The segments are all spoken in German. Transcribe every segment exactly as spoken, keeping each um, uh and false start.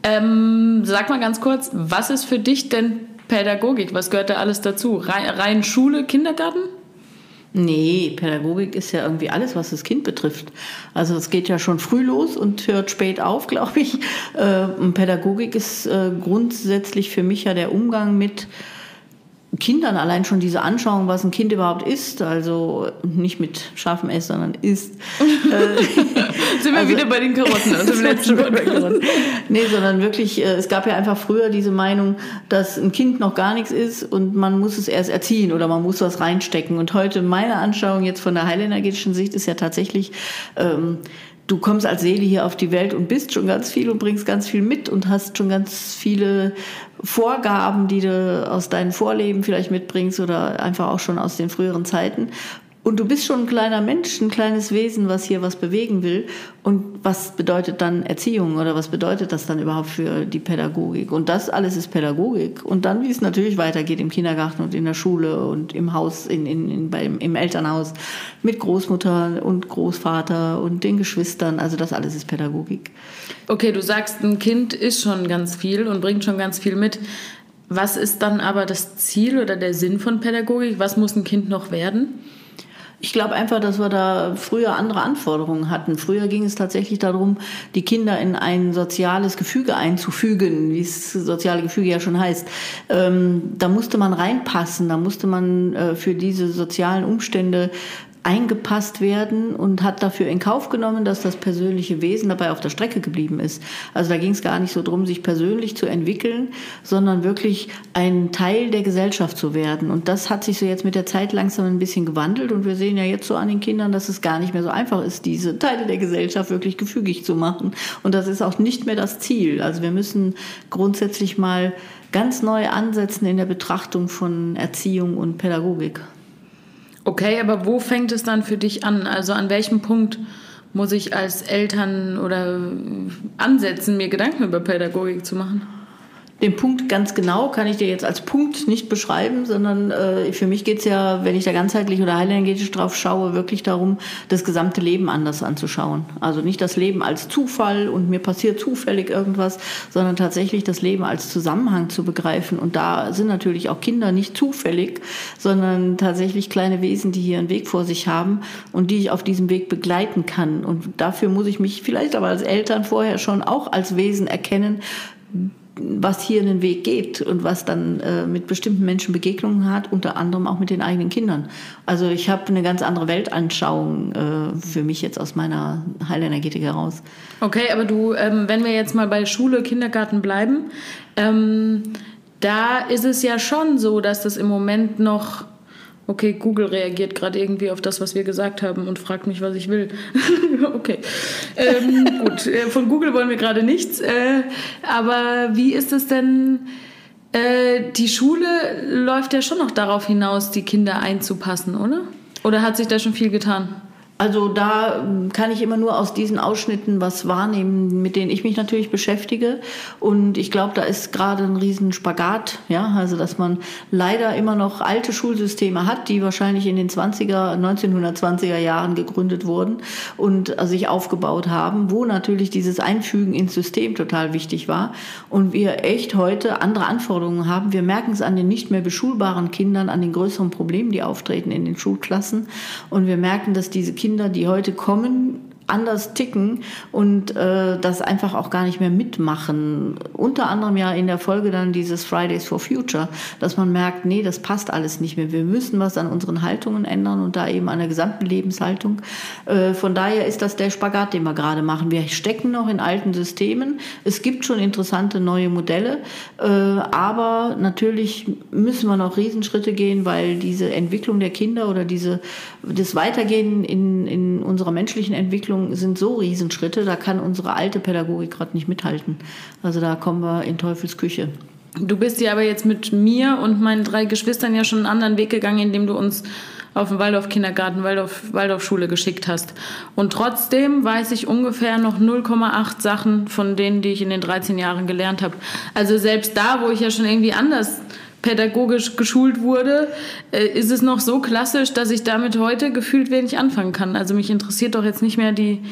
Ähm, sag mal ganz kurz, was ist für dich denn Pädagogik? Was gehört da alles dazu? Rein, rein Schule, Kindergarten? Nee, Pädagogik ist ja irgendwie alles, was das Kind betrifft. Also es geht ja schon früh los und hört spät auf, glaube ich. Äh, Pädagogik ist äh, grundsätzlich für mich ja der Umgang mit Kindern, allein schon diese Anschauung, was ein Kind überhaupt ist, also nicht mit scharfem S, sondern ist. äh, Sind wir also, wieder bei den Karotten aus dem letzten Podcast. Nee, sondern wirklich, äh, es gab ja einfach früher diese Meinung, dass ein Kind noch gar nichts ist und man muss es erst erziehen oder man muss was reinstecken. Und heute meine Anschauung jetzt von der heilenergetischen Sicht ist ja tatsächlich, ähm, du kommst als Seele hier auf die Welt und bist schon ganz viel und bringst ganz viel mit und hast schon ganz viele Vorgaben, die du aus deinen Vorleben vielleicht mitbringst oder einfach auch schon aus den früheren Zeiten. Und du bist schon ein kleiner Mensch, ein kleines Wesen, was hier was bewegen will. Und was bedeutet dann Erziehung oder was bedeutet das dann überhaupt für die Pädagogik? Und das alles ist Pädagogik. Und dann, wie es natürlich weitergeht im Kindergarten und in der Schule und im Haus, in, in, in, beim, im Elternhaus mit Großmutter und Großvater und den Geschwistern. Also das alles ist Pädagogik. Okay, du sagst, ein Kind ist schon ganz viel und bringt schon ganz viel mit. Was ist dann aber das Ziel oder der Sinn von Pädagogik? Was muss ein Kind noch werden? Ich glaube einfach, dass wir da früher andere Anforderungen hatten. Früher ging es tatsächlich darum, die Kinder in ein soziales Gefüge einzufügen, wie es soziale Gefüge ja schon heißt. Ähm, da musste man reinpassen, da musste man äh, für diese sozialen Umstände eingepasst werden und hat dafür in Kauf genommen, dass das persönliche Wesen dabei auf der Strecke geblieben ist. Also da ging es gar nicht so drum, sich persönlich zu entwickeln, sondern wirklich ein Teil der Gesellschaft zu werden. Und das hat sich so jetzt mit der Zeit langsam ein bisschen gewandelt und wir sehen ja jetzt so an den Kindern, dass es gar nicht mehr so einfach ist, diese Teile der Gesellschaft wirklich gefügig zu machen. Und das ist auch nicht mehr das Ziel. Also wir müssen grundsätzlich mal ganz neu ansetzen in der Betrachtung von Erziehung und Pädagogik. Okay, aber wo fängt es dann für dich an? Also an welchem Punkt muss ich als Eltern oder ansetzen, mir Gedanken über Pädagogik zu machen? Den Punkt ganz genau kann ich dir jetzt als Punkt nicht beschreiben, sondern äh, für mich geht's ja, wenn ich da ganzheitlich oder heilenergetisch drauf schaue, wirklich darum, das gesamte Leben anders anzuschauen. Also nicht das Leben als Zufall und mir passiert zufällig irgendwas, sondern tatsächlich das Leben als Zusammenhang zu begreifen. Und da sind natürlich auch Kinder nicht zufällig, sondern tatsächlich kleine Wesen, die hier einen Weg vor sich haben und die ich auf diesem Weg begleiten kann. Und dafür muss ich mich vielleicht aber als Eltern vorher schon auch als Wesen erkennen, was hier einen Weg geht und was dann äh, mit bestimmten Menschen Begegnungen hat, unter anderem auch mit den eigenen Kindern. Also ich habe eine ganz andere Weltanschauung äh, für mich jetzt aus meiner Heilenergetik heraus. Okay, aber du, ähm, wenn wir jetzt mal bei Schule, Kindergarten bleiben, ähm, da ist es ja schon so, dass das im Moment noch... Okay, Google reagiert gerade irgendwie auf das, was wir gesagt haben und fragt mich, was ich will. Okay, ähm, gut, von Google wollen wir gerade nichts. Äh, aber wie ist es denn, äh, die Schule läuft ja schon noch darauf hinaus, die Kinder einzupassen, oder? Oder hat sich da schon viel getan? Also da kann ich immer nur aus diesen Ausschnitten was wahrnehmen, mit denen ich mich natürlich beschäftige. Und ich glaube, da ist gerade ein riesen Spagat, ja, also dass man leider immer noch alte Schulsysteme hat, die wahrscheinlich in den zwanziger, neunzehnhundertzwanziger Jahren gegründet wurden und sich aufgebaut haben, wo natürlich dieses Einfügen ins System total wichtig war. Und wir echt heute andere Anforderungen haben. Wir merken es an den nicht mehr beschulbaren Kindern, an den größeren Problemen, die auftreten in den Schulklassen. Und wir merken, dass diese Kinder Kinder, die heute kommen, anders ticken und äh, das einfach auch gar nicht mehr mitmachen. Unter anderem ja in der Folge dann dieses Fridays for Future, dass man merkt, nee, das passt alles nicht mehr. Wir müssen was an unseren Haltungen ändern und da eben an der gesamten Lebenshaltung. Äh, von daher ist das der Spagat, den wir gerade machen. Wir stecken noch in alten Systemen. Es gibt schon interessante neue Modelle, äh, aber natürlich müssen wir noch Riesenschritte gehen, weil diese Entwicklung der Kinder oder diese, das Weitergehen in, in unserer menschlichen Entwicklung sind so Riesenschritte, da kann unsere alte Pädagogik gerade nicht mithalten. Also da kommen wir in Teufels Küche. Du bist ja aber jetzt mit mir und meinen drei Geschwistern ja schon einen anderen Weg gegangen, indem du uns auf den Waldorf-Kindergarten, Waldorf, Waldorfschule geschickt hast. Und trotzdem weiß ich ungefähr noch null Komma acht Sachen von denen, die ich in den dreizehn Jahren gelernt habe. Also selbst da, wo ich ja schon irgendwie anders pädagogisch geschult wurde, ist es noch so klassisch, dass ich damit heute gefühlt wenig anfangen kann. Also mich interessiert doch jetzt nicht mehr die,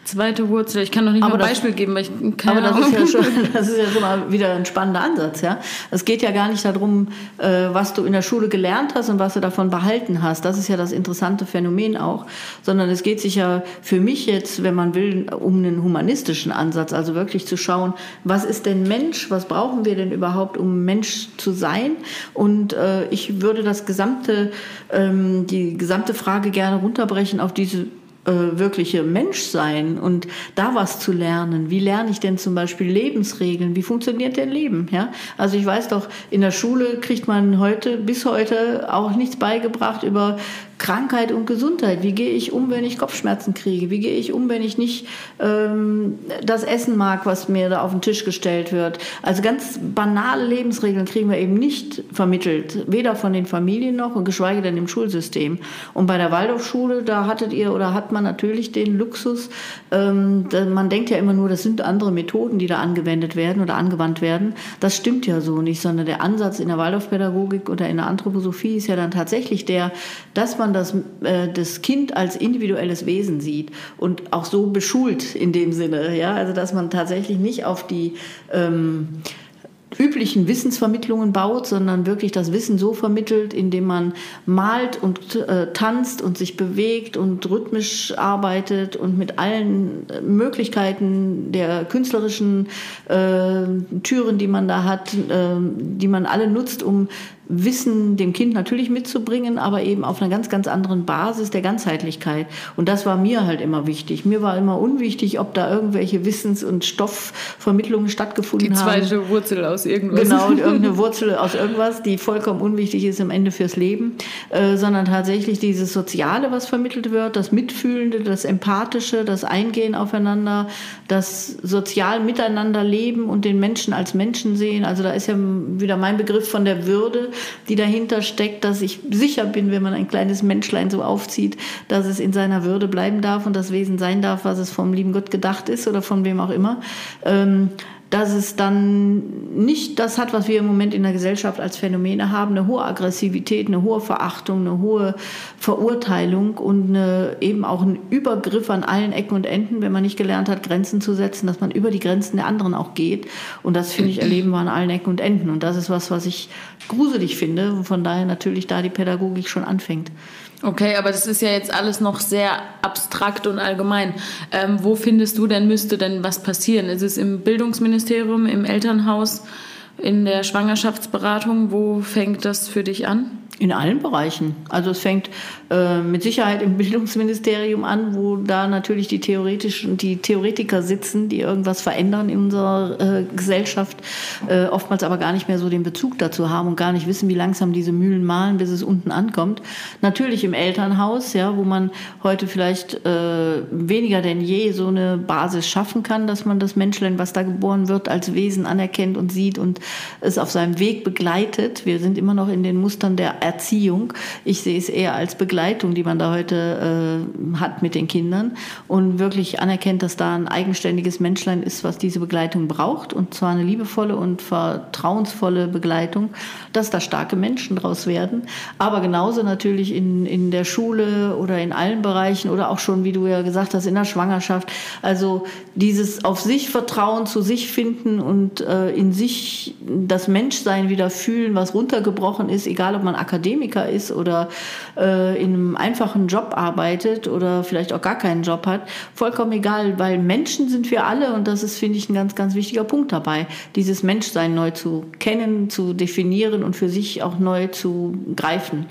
Zweite Wurzel. Ich kann noch nicht aber mal ein Beispiel geben, weil ich keine Aber Ahnung. das ist, ja schon, das ist ja schon mal wieder ein spannender Ansatz. Ja? Es geht ja gar nicht darum, äh, was du in der Schule gelernt hast und was du davon behalten hast. Das ist ja das interessante Phänomen auch. Sondern es geht sich ja für mich jetzt, wenn man will, um einen humanistischen Ansatz. Also wirklich zu schauen, was ist denn Mensch? Was brauchen wir denn überhaupt, um Mensch zu sein? Und äh, ich würde das gesamte, ähm, die gesamte Frage gerne runterbrechen auf diese wirkliche Menschsein und da was zu lernen. Wie lerne ich denn zum Beispiel Lebensregeln? Wie funktioniert denn Leben? Ja? Also ich weiß doch, in der Schule kriegt man heute, bis heute auch nichts beigebracht über Krankheit und Gesundheit. Wie gehe ich um, wenn ich Kopfschmerzen kriege? Wie gehe ich um, wenn ich nicht ähm, das Essen mag, was mir da auf den Tisch gestellt wird? Also ganz banale Lebensregeln kriegen wir eben nicht vermittelt, weder von den Familien noch und geschweige denn im Schulsystem. Und bei der Waldorfschule, da hattet ihr oder hat man natürlich den Luxus, ähm, man denkt ja immer nur, das sind andere Methoden, die da angewendet werden oder angewandt werden. Das stimmt ja so nicht, sondern der Ansatz in der Waldorfpädagogik oder in der Anthroposophie ist ja dann tatsächlich der, dass man das, äh, das Kind als individuelles Wesen sieht und auch so beschult in dem Sinne, ja, also dass man tatsächlich nicht auf die ähm, üblichen Wissensvermittlungen baut, sondern wirklich das Wissen so vermittelt, indem man malt und äh, tanzt und sich bewegt und rhythmisch arbeitet und mit allen Möglichkeiten der künstlerischen äh, Türen, die man da hat, äh, die man alle nutzt, um Wissen dem Kind natürlich mitzubringen, aber eben auf einer ganz, ganz anderen Basis der Ganzheitlichkeit. Und das war mir halt immer wichtig. Mir war immer unwichtig, ob da irgendwelche Wissens- und Stoffvermittlungen stattgefunden haben. Die zweite haben. Wurzel aus irgendwas. Genau, irgendeine Wurzel aus irgendwas, die vollkommen unwichtig ist am Ende fürs Leben, äh, sondern tatsächlich dieses Soziale, was vermittelt wird, das Mitfühlende, das Empathische, das Eingehen aufeinander, das sozial miteinander leben und den Menschen als Menschen sehen. Also da ist ja wieder mein Begriff von der Würde, die dahinter steckt, dass ich sicher bin, wenn man ein kleines Menschlein so aufzieht, dass es in seiner Würde bleiben darf und das Wesen sein darf, was es vom lieben Gott gedacht ist oder von wem auch immer. Ähm, dass es dann nicht das hat, was wir im Moment in der Gesellschaft als Phänomene haben, eine hohe Aggressivität, eine hohe Verachtung, eine hohe Verurteilung und eine, eben auch ein Übergriff an allen Ecken und Enden, wenn man nicht gelernt hat, Grenzen zu setzen, dass man über die Grenzen der anderen auch geht. Und das, finde ich, erleben wir an allen Ecken und Enden. Und das ist was, was ich gruselig finde. Von daher natürlich da die Pädagogik schon anfängt. Okay, aber das ist ja jetzt alles noch sehr abstrakt und allgemein. Ähm, wo findest du denn, müsste denn was passieren? Ist es im Bildungsministerium, im Elternhaus, in der Schwangerschaftsberatung? Wo fängt das für dich an? In allen Bereichen. Also es fängt äh, mit Sicherheit im Bildungsministerium an, wo da natürlich die theoretischen, die Theoretiker sitzen, die irgendwas verändern in unserer äh, Gesellschaft, äh, oftmals aber gar nicht mehr so den Bezug dazu haben und gar nicht wissen, wie langsam diese Mühlen mahlen, bis es unten ankommt. Natürlich im Elternhaus, ja, wo man heute vielleicht äh, weniger denn je so eine Basis schaffen kann, dass man das Menschlein, was da geboren wird, als Wesen anerkennt und sieht und es auf seinem Weg begleitet. Wir sind immer noch in den Mustern der Erziehung. Ich sehe es eher als Begleitung, die man da heute äh, hat mit den Kindern und wirklich anerkennt, dass da ein eigenständiges Menschlein ist, was diese Begleitung braucht und zwar eine liebevolle und vertrauensvolle Begleitung, dass da starke Menschen draus werden, aber genauso natürlich in, in der Schule oder in allen Bereichen oder auch schon, wie du ja gesagt hast, in der Schwangerschaft. Also dieses auf sich vertrauen, zu sich finden und äh, in sich das Menschsein wieder fühlen, was runtergebrochen ist, egal ob man Akademiker ist oder äh, in einem einfachen Job arbeitet oder vielleicht auch gar keinen Job hat, vollkommen egal, weil Menschen sind wir alle und das ist, finde ich, ein ganz, ganz wichtiger Punkt dabei, dieses Menschsein neu zu kennen, zu definieren und für sich auch neu zu greifen.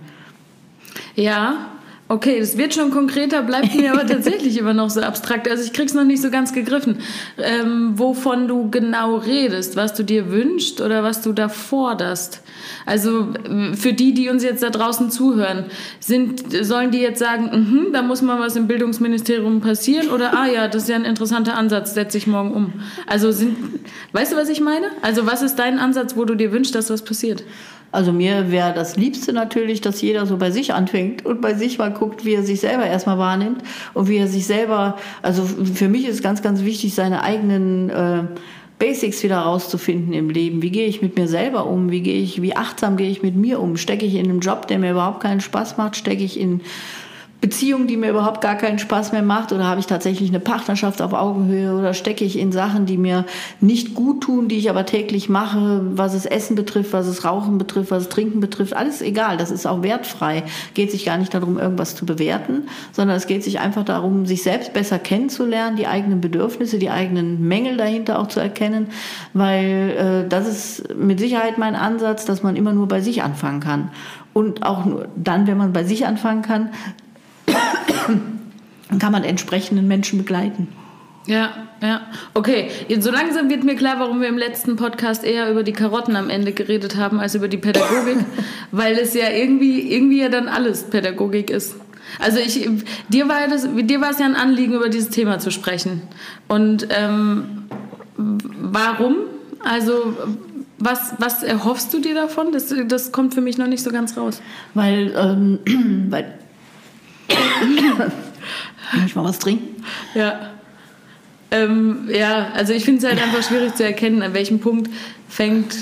Ja, okay, das wird schon konkreter, bleibt mir aber tatsächlich immer noch so abstrakt. Also ich krieg's noch nicht so ganz gegriffen, ähm, wovon du genau redest, was du dir wünschst oder was du da forderst. Also für die, die uns jetzt da draußen zuhören, sind, sollen die jetzt sagen, mm-hmm, da muss mal was im Bildungsministerium passieren oder ah ja, das ist ja ein interessanter Ansatz, setze ich morgen um. Also sind, weißt du, was ich meine? Also was ist dein Ansatz, wo du dir wünschst, dass was passiert? Also mir wäre das Liebste natürlich, dass jeder so bei sich anfängt und bei sich mal guckt, wie er sich selber erstmal wahrnimmt und wie er sich selber, also für mich ist ganz, ganz wichtig, seine eigenen äh, Basics wieder rauszufinden im Leben. Wie gehe ich mit mir selber um? Wie gehe ich, wie achtsam gehe ich mit mir um? Stecke ich in einem Job, der mir überhaupt keinen Spaß macht? Stecke ich in Beziehung, die mir überhaupt gar keinen Spaß mehr macht, oder habe ich tatsächlich eine Partnerschaft auf Augenhöhe, oder stecke ich in Sachen, die mir nicht gut tun, die ich aber täglich mache, was es Essen betrifft, was es Rauchen betrifft, was es Trinken betrifft, alles egal, das ist auch wertfrei. Geht sich gar nicht darum, irgendwas zu bewerten, sondern es geht sich einfach darum, sich selbst besser kennenzulernen, die eigenen Bedürfnisse, die eigenen Mängel dahinter auch zu erkennen, weil äh, das ist mit Sicherheit mein Ansatz, dass man immer nur bei sich anfangen kann. Und auch nur dann, wenn man bei sich anfangen kann, kann man entsprechenden Menschen begleiten. Ja, ja. Okay, so langsam wird mir klar, warum wir im letzten Podcast eher über die Karotten am Ende geredet haben, als über die Pädagogik, weil es ja irgendwie, irgendwie ja dann alles Pädagogik ist. Also ich, dir war, das, dir war es ja ein Anliegen, über dieses Thema zu sprechen. Und ähm, warum? Also was, was erhoffst du dir davon? Das, das kommt für mich noch nicht so ganz raus. Weil, ähm, weil kann ich mal was trinken? Ja. Ähm, ja, also ich finde es halt einfach schwierig zu erkennen, an welchem Punkt fängt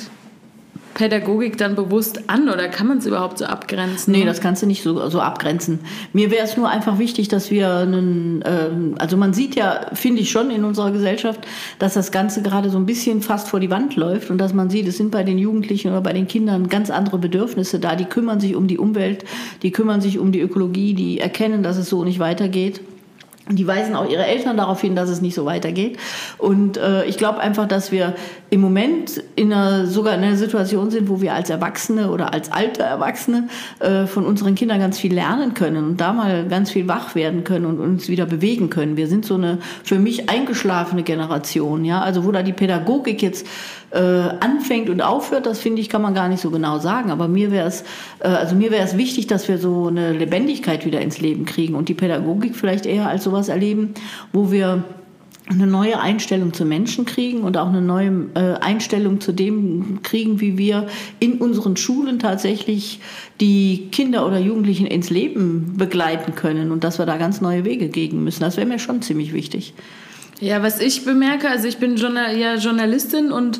Pädagogik dann bewusst an, oder kann man es überhaupt so abgrenzen? Nee, das kannst du nicht so, so abgrenzen. Mir wäre es nur einfach wichtig, dass wir einen, ähm, also man sieht ja, finde ich schon in unserer Gesellschaft, dass das Ganze gerade so ein bisschen fast vor die Wand läuft und dass man sieht, es sind bei den Jugendlichen oder bei den Kindern ganz andere Bedürfnisse da. Die kümmern sich um die Umwelt, die kümmern sich um die Ökologie, die erkennen, dass es so nicht weitergeht. Die weisen auch ihre Eltern darauf hin, dass es nicht so weitergeht. Und äh, ich glaube einfach, dass wir im Moment in einer, sogar in einer Situation sind, wo wir als Erwachsene oder als alte Erwachsene äh, von unseren Kindern ganz viel lernen können und da mal ganz viel wach werden können und uns wieder bewegen können. Wir sind so eine für mich eingeschlafene Generation, ja, also wo da die Pädagogik jetzt äh, anfängt und aufhört, das finde ich, kann man gar nicht so genau sagen. Aber mir wäre es, äh, also mir wäre es wichtig, dass wir so eine Lebendigkeit wieder ins Leben kriegen und die Pädagogik vielleicht eher als sowas erleben, wo wir eine neue Einstellung zu Menschen kriegen und auch eine neue äh, Einstellung zu dem kriegen, wie wir in unseren Schulen tatsächlich die Kinder oder Jugendlichen ins Leben begleiten können und dass wir da ganz neue Wege gehen müssen. Das wäre mir schon ziemlich wichtig. Ja, was ich bemerke, also ich bin Journal- ja Journalistin und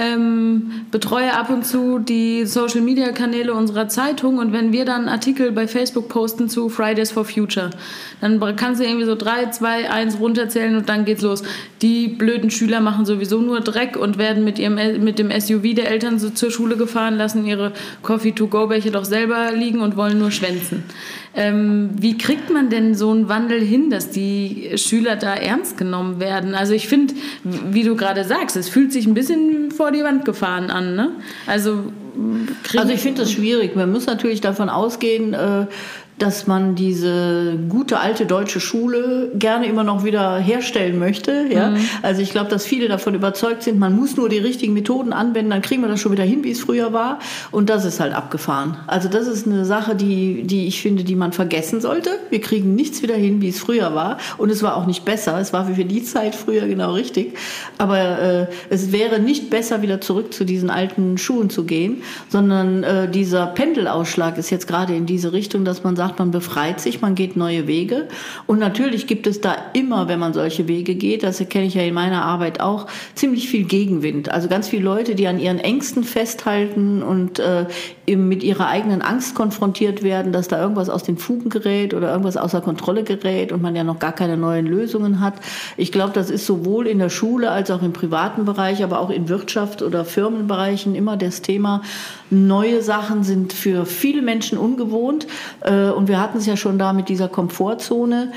ähm, betreue ab und zu die Social-Media-Kanäle unserer Zeitung, und wenn wir dann Artikel bei Facebook posten zu Fridays for Future, dann kannst du irgendwie so drei, zwei, eins runterzählen und dann geht's los. Die blöden Schüler machen sowieso nur Dreck und werden mit ihrem mit dem S U V der Eltern so zur Schule gefahren, lassen ihre Coffee-to-go-Becher doch selber liegen und wollen nur schwänzen. Ähm, wie kriegt man denn so einen Wandel hin, dass die Schüler da ernst genommen werden? Also ich finde, wie du gerade sagst, es fühlt sich ein bisschen vor die Wand gefahren an, ne? Also, also ich finde das schwierig. Man muss natürlich davon ausgehen, äh, dass man diese gute alte deutsche Schule gerne immer noch wieder herstellen möchte. Ja? Mhm. Also ich glaube, dass viele davon überzeugt sind, man muss nur die richtigen Methoden anwenden, dann kriegen wir das schon wieder hin, wie es früher war. Und das ist halt abgefahren. Also das ist eine Sache, die, die ich finde, die man vergessen sollte. Wir kriegen nichts wieder hin, wie es früher war. Und es war auch nicht besser. Es war für die Zeit früher genau richtig. Aber äh, es wäre nicht besser, wieder zurück zu diesen alten Schulen zu gehen, sondern äh, dieser Pendelausschlag ist jetzt gerade in diese Richtung, dass man sagt, man befreit sich, man geht neue Wege. Und natürlich gibt es da immer, wenn man solche Wege geht, das kenne ich ja in meiner Arbeit auch, ziemlich viel Gegenwind. Also ganz viele Leute, die an ihren Ängsten festhalten und äh, eben mit ihrer eigenen Angst konfrontiert werden, dass da irgendwas aus den Fugen gerät oder irgendwas außer Kontrolle gerät und man ja noch gar keine neuen Lösungen hat. Ich glaube, das ist sowohl in der Schule als auch im privaten Bereich, aber auch in Wirtschaft oder Firmenbereichen immer das Thema. Neue Sachen sind für viele Menschen ungewohnt. Äh, Und wir hatten es ja schon da mit dieser Komfortzone.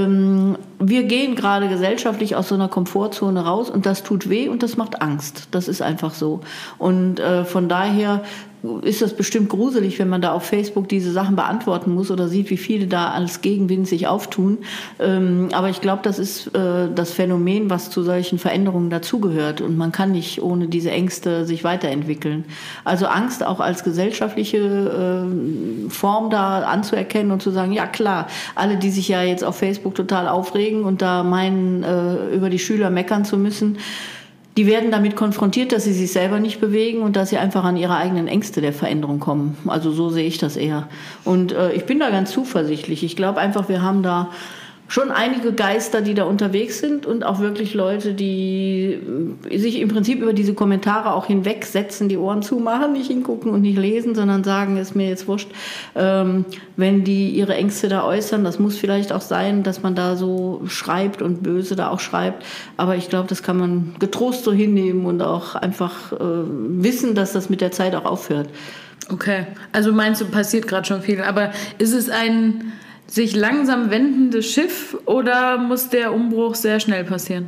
Wir gehen gerade gesellschaftlich aus so einer Komfortzone raus und das tut weh und das macht Angst. Das ist einfach so. Und von daher ist das bestimmt gruselig, wenn man da auf Facebook diese Sachen beantworten muss oder sieht, wie viele da als Gegenwind sich auftun. Aber ich glaube, das ist das Phänomen, was zu solchen Veränderungen dazugehört. Und man kann nicht ohne diese Ängste sich weiterentwickeln. Also Angst auch als gesellschaftliche Form da anzuerkennen und zu sagen, ja klar, alle, die sich ja jetzt auf Facebook total aufregen und da meinen, über die Schüler meckern zu müssen, die werden damit konfrontiert, dass sie sich selber nicht bewegen und dass sie einfach an ihre eigenen Ängste der Veränderung kommen. Also so sehe ich das eher. Und äh, ich bin da ganz zuversichtlich. Ich glaube einfach, wir haben da schon einige Geister, die da unterwegs sind und auch wirklich Leute, die sich im Prinzip über diese Kommentare auch hinwegsetzen, die Ohren zumachen, nicht hingucken und nicht lesen, sondern sagen, ist mir jetzt wurscht, ähm, wenn die ihre Ängste da äußern. Das muss vielleicht auch sein, dass man da so schreibt und böse da auch schreibt. Aber ich glaube, das kann man getrost so hinnehmen und auch einfach äh, wissen, dass das mit der Zeit auch aufhört. Okay, also meinst du, passiert gerade schon viel. Aber ist es ein sich langsam wendendes Schiff oder muss der Umbruch sehr schnell passieren?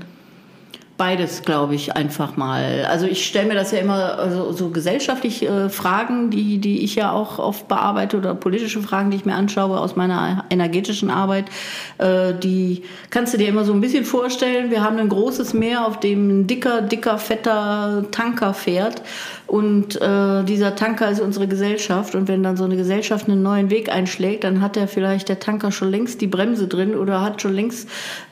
Beides, glaube ich, einfach mal. Also ich stelle mir das ja immer also so gesellschaftliche äh, Fragen, die, die ich ja auch oft bearbeite oder politische Fragen, die ich mir anschaue aus meiner energetischen Arbeit. Äh, die kannst du dir immer so ein bisschen vorstellen. Wir haben ein großes Meer, auf dem ein dicker, dicker, fetter Tanker fährt. Und äh, dieser Tanker ist unsere Gesellschaft. Und wenn dann so eine Gesellschaft einen neuen Weg einschlägt, dann hat der vielleicht der Tanker schon längst die Bremse drin oder hat schon längst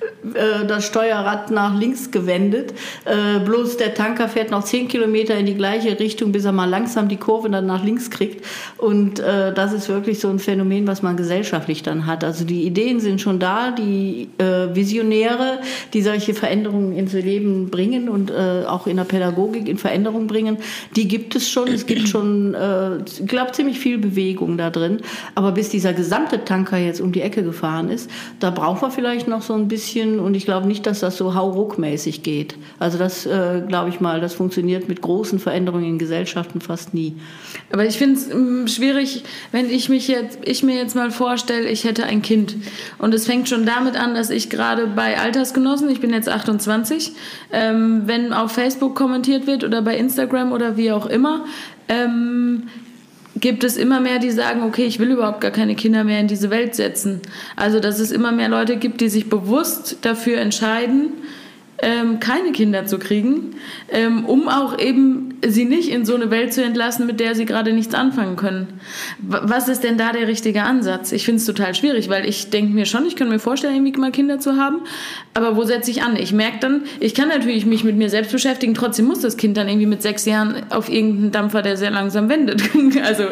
äh, das Steuerrad nach links gewendet. Äh, bloß der Tanker fährt noch zehn Kilometer in die gleiche Richtung, bis er mal langsam die Kurve dann nach links kriegt. Und äh, das ist wirklich so ein Phänomen, was man gesellschaftlich dann hat. Also die Ideen sind schon da, die äh, Visionäre, die solche Veränderungen ins Leben bringen und äh, auch in der Pädagogik in Veränderung bringen, die gibt es schon. Es gibt schon, äh, ich glaube, ziemlich viel Bewegung da drin. Aber bis dieser gesamte Tanker jetzt um die Ecke gefahren ist, da braucht man vielleicht noch so ein bisschen, und ich glaube nicht, dass das so hauruckmäßig geht. Also das, äh, glaube ich mal, das funktioniert mit großen Veränderungen in Gesellschaften fast nie. Aber ich finde es ähm, schwierig, wenn ich mich jetzt, ich mir jetzt mal vorstelle, ich hätte ein Kind. Und es fängt schon damit an, dass ich gerade bei Altersgenossen, ich bin jetzt achtundzwanzig, ähm, wenn auf Facebook kommentiert wird oder bei Instagram oder wie auch immer, ähm, gibt es immer mehr, die sagen, okay, ich will überhaupt gar keine Kinder mehr in diese Welt setzen. Also dass es immer mehr Leute gibt, die sich bewusst dafür entscheiden, Ähm, keine Kinder zu kriegen, ähm, um auch eben sie nicht in so eine Welt zu entlassen, mit der sie gerade nichts anfangen können. W- was ist denn da der richtige Ansatz? Ich finde es total schwierig, weil ich denke mir schon, ich könnte mir vorstellen, irgendwie mal Kinder zu haben, aber wo setze ich an? Ich merke dann, ich kann natürlich mich mit mir selbst beschäftigen, trotzdem muss das Kind dann irgendwie mit sechs Jahren auf irgendeinen Dampfer, der sehr langsam wendet. also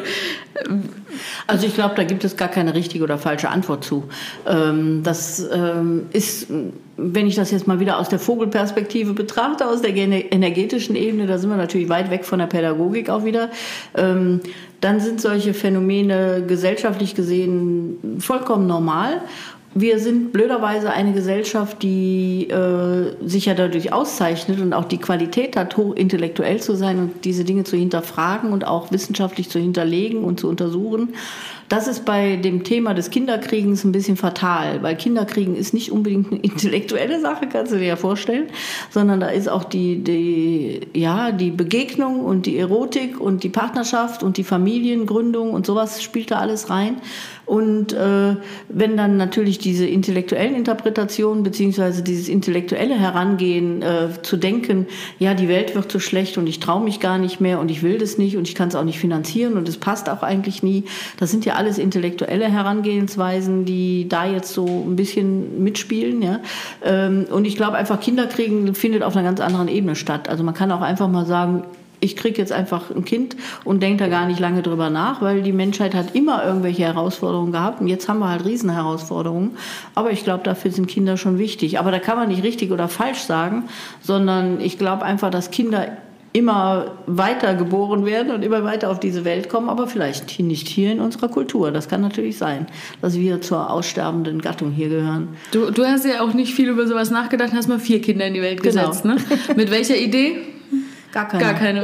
Also ich glaube, da gibt es gar keine richtige oder falsche Antwort zu. Ähm, das ähm, ist, wenn ich das jetzt mal wieder aus der Vogelperspektive betrachte, aus der energetischen Ebene, da sind wir natürlich weit weg von der Pädagogik auch wieder, ähm, dann sind solche Phänomene gesellschaftlich gesehen vollkommen normal. Wir sind blöderweise eine Gesellschaft, die äh, sich ja dadurch auszeichnet und auch die Qualität hat, hochintellektuell zu sein und diese Dinge zu hinterfragen und auch wissenschaftlich zu hinterlegen und zu untersuchen. Das ist bei dem Thema des Kinderkriegens ein bisschen fatal, weil Kinderkriegen ist nicht unbedingt eine intellektuelle Sache, kannst du dir ja vorstellen, sondern da ist auch die, die, ja, die Begegnung und die Erotik und die Partnerschaft und die Familiengründung und sowas spielt da alles rein. Und äh, wenn dann natürlich diese intellektuellen Interpretationen beziehungsweise dieses intellektuelle Herangehen äh, zu denken, ja, die Welt wird so schlecht und ich traue mich gar nicht mehr und ich will das nicht und ich kann es auch nicht finanzieren und es passt auch eigentlich nie, das sind ja alles intellektuelle Herangehensweisen, die da jetzt so ein bisschen mitspielen. Ja? Ähm, und ich glaube einfach, Kinderkriegen findet auf einer ganz anderen Ebene statt. Also man kann auch einfach mal sagen, ich kriege jetzt einfach ein Kind und denke da gar nicht lange drüber nach, weil die Menschheit hat immer irgendwelche Herausforderungen gehabt und jetzt haben wir halt Riesenherausforderungen. Aber ich glaube, dafür sind Kinder schon wichtig. Aber da kann man nicht richtig oder falsch sagen, sondern ich glaube einfach, dass Kinder immer weiter geboren werden und immer weiter auf diese Welt kommen, aber vielleicht nicht hier in unserer Kultur. Das kann natürlich sein, dass wir zur aussterbenden Gattung hier gehören. Du, du hast ja auch nicht viel über sowas nachgedacht, hast mal vier Kinder in die Welt gesetzt, genau. Ne? Mit welcher Idee? Gar keine. Gar keine.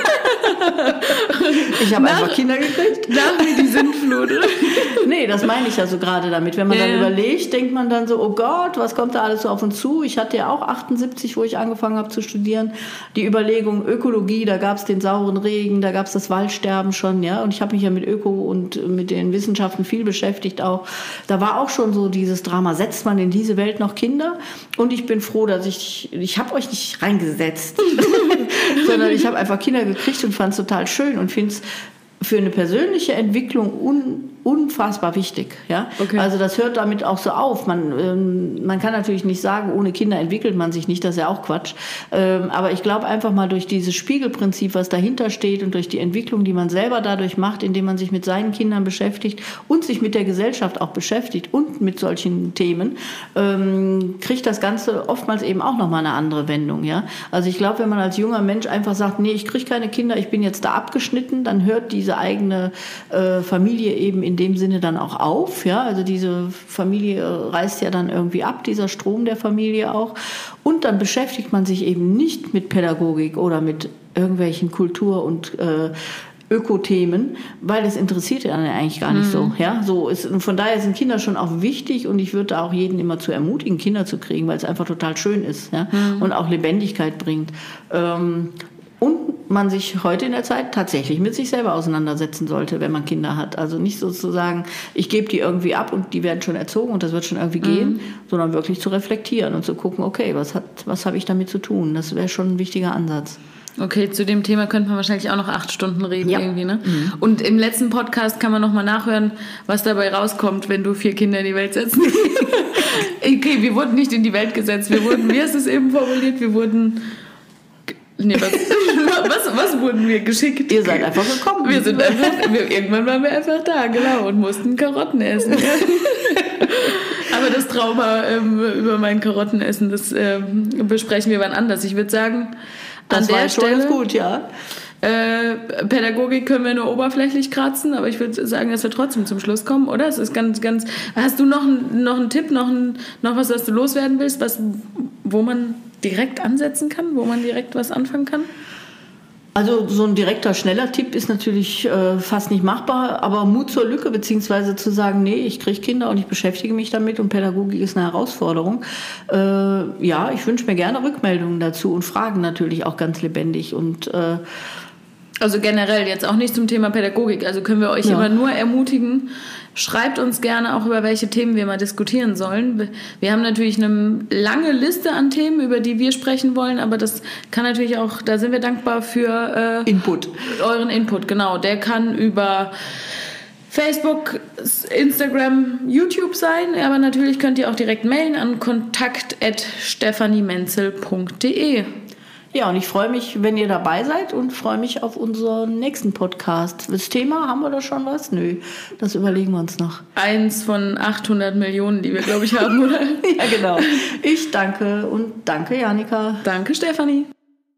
Ich habe einfach Kinder gekriegt. Nach mir die Sintflut. Nee, das meine ich ja so gerade damit. Wenn man ja, dann überlegt, denkt man dann so, oh Gott, was kommt da alles so auf uns zu? Ich hatte ja auch achtundsiebzig, wo ich angefangen habe zu studieren, die Überlegung Ökologie, da gab es den sauren Regen, da gab es das Waldsterben schon, ja. Und ich habe mich ja mit Öko und mit den Wissenschaften viel beschäftigt auch. Da war auch schon so dieses Drama, setzt man in diese Welt noch Kinder? Und ich bin froh, dass ich, ich habe euch nicht reingesetzt, sondern ich habe einfach Kinder gekriegt und fand es total schön und finde es für eine persönliche Entwicklung un, unfassbar wichtig. Ja? Okay. Also das hört damit auch so auf. Man, ähm, man kann natürlich nicht sagen, ohne Kinder entwickelt man sich nicht, das ist ja auch Quatsch. Ähm, aber ich glaube einfach mal durch dieses Spiegelprinzip, was dahinter steht und durch die Entwicklung, die man selber dadurch macht, indem man sich mit seinen Kindern beschäftigt und sich mit der Gesellschaft auch beschäftigt und mit solchen Themen, ähm, kriegt das Ganze oftmals eben auch nochmal eine andere Wendung. Ja? Also ich glaube, wenn man als junger Mensch einfach sagt, nee, ich kriege keine Kinder, ich bin jetzt da abgeschnitten, dann hört diese eigene äh, Familie eben in dem Sinne dann auch auf. Ja? Also diese Familie reißt ja dann irgendwie ab, dieser Strom der Familie auch. Und dann beschäftigt man sich eben nicht mit Pädagogik oder mit irgendwelchen Kultur- und äh, Ökothemen, weil das interessiert ja eigentlich gar nicht mhm. so. Ja? So ist, und von daher sind Kinder schon auch wichtig und ich würde auch jeden immer zu ermutigen, Kinder zu kriegen, weil es einfach total schön ist, ja? mhm. und auch Lebendigkeit bringt. Ähm, Und man sich heute in der Zeit tatsächlich mit sich selber auseinandersetzen sollte, wenn man Kinder hat. Also nicht sozusagen, ich gebe die irgendwie ab und die werden schon erzogen und das wird schon irgendwie gehen, mhm. sondern wirklich zu reflektieren und zu gucken, okay, was hat, was habe ich damit zu tun? Das wäre schon ein wichtiger Ansatz. Okay, zu dem Thema könnte man wahrscheinlich auch noch acht Stunden reden ja. irgendwie, ne? Mhm. Und im letzten Podcast kann man nochmal nachhören, was dabei rauskommt, wenn du vier Kinder in die Welt setzt. Okay, wir wurden nicht in die Welt gesetzt, wir wurden, wie hast du es eben formuliert, wir wurden... Nee, was, was, was wurden wir geschickt? Ihr seid einfach gekommen. Wir sind einfach, wir, irgendwann waren wir einfach da, genau, und mussten Karotten essen. Aber das Trauma ähm, über mein Karottenessen, das ähm, besprechen wir wann anders. Ich würde sagen, das an war der schon Stelle... ganz gut, ja. Äh, Pädagogik können wir nur oberflächlich kratzen, aber ich würde sagen, dass wir trotzdem zum Schluss kommen, oder? Es ist ganz, ganz... Hast du noch, ein, noch einen Tipp, noch, ein, noch was, was du loswerden willst, was, wo man direkt ansetzen kann, wo man direkt was anfangen kann? Also so ein direkter, schneller Tipp ist natürlich äh, fast nicht machbar, aber Mut zur Lücke, beziehungsweise zu sagen, nee, ich kriege Kinder und ich beschäftige mich damit und Pädagogik ist eine Herausforderung. Äh, ja, ich wünsche mir gerne Rückmeldungen dazu und Fragen natürlich auch ganz lebendig und äh, also generell jetzt auch nicht zum Thema Pädagogik, also können wir euch ja. immer nur ermutigen, schreibt uns gerne auch, über welche Themen wir mal diskutieren sollen. Wir haben natürlich eine lange Liste an Themen, über die wir sprechen wollen, aber das kann natürlich auch, da sind wir dankbar für äh, Input. Euren Input, genau. Der kann über Facebook, Instagram, YouTube sein, aber natürlich könnt ihr auch direkt mailen an kontakt at stephaniemenzel punkt de. Ja, und ich freue mich, wenn ihr dabei seid und freue mich auf unseren nächsten Podcast. Das Thema, haben wir da schon was? Nö, das überlegen wir uns noch. Eins von achthundert Millionen, die wir, glaube ich, haben, oder? Ja, genau. Ich danke und danke, Janika. Danke, Stefanie.